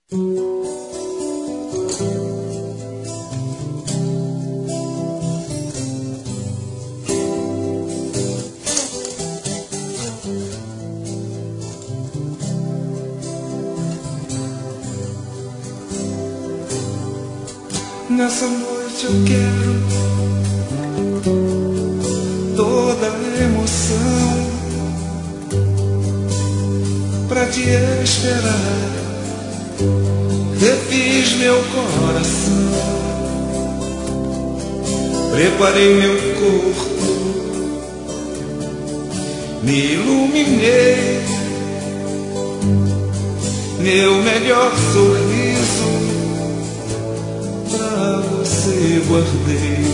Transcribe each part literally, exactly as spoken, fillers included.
Nessa noite eu quero toda a emoção pra te esperar. Refiz meu coração, preparei meu corpo, me iluminei, meu melhor sorriso pra você guardei.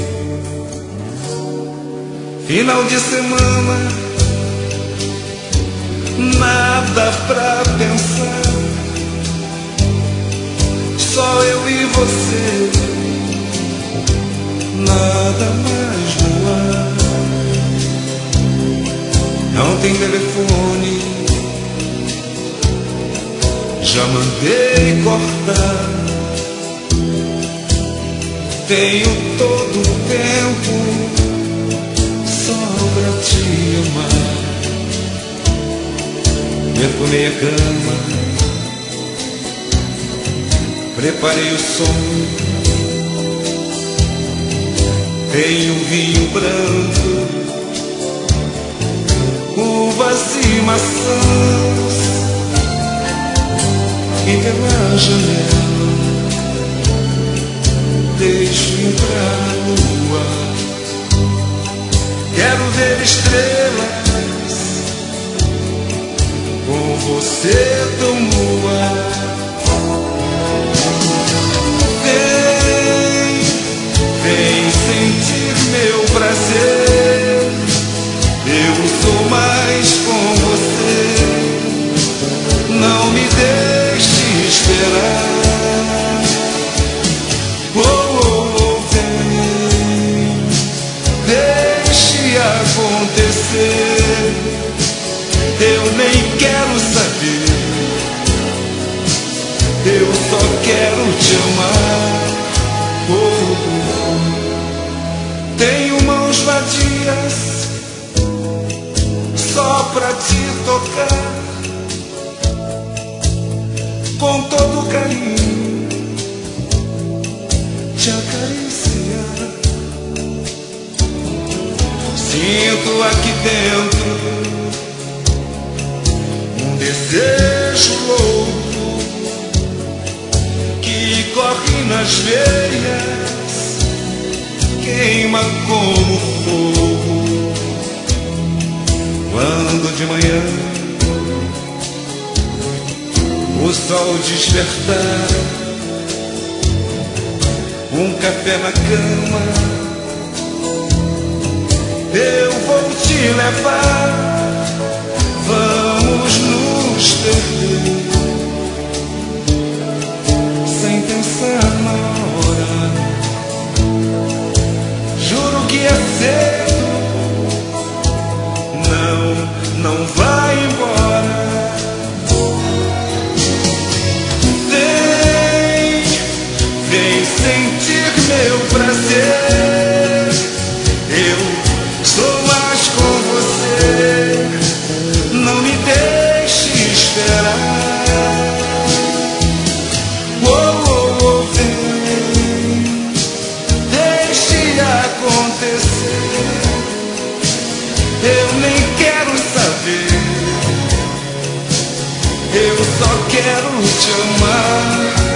Final de semana, nada pra pensar, só eu e você, nada mais no ar. Não tem telefone, já mandei cortar. Tenho todo o tempo só pra te amar. Perfumei a cama, preparei o som. Tenho vinho branco, uvas e maçãs, e pela janela deixo entrar a lua. Quero ver estrelas com você tão nua. Vem, vem sentir meu prazer. Eu sou mais com você. Não me deixe esperar. Acontecer, eu nem quero saber, eu só quero te amar. Oh, oh. Tenho mãos vazias só pra te tocar, com todo carinho te acariciar. Sinto aqui dentro um desejo louco que corre nas veias, queima como fogo. Quando de manhã o sol despertar, um café na cama, eu vou te levar, vamos nos perder, sem pensar na hora. Juro que é cedo, não, não vai embora. Vem, vem sentir meu prazer. Eu sou mais com você, não me deixe esperar. Oh, oh, oh, vem, deixe acontecer. Eu nem quero saber, eu só quero te amar.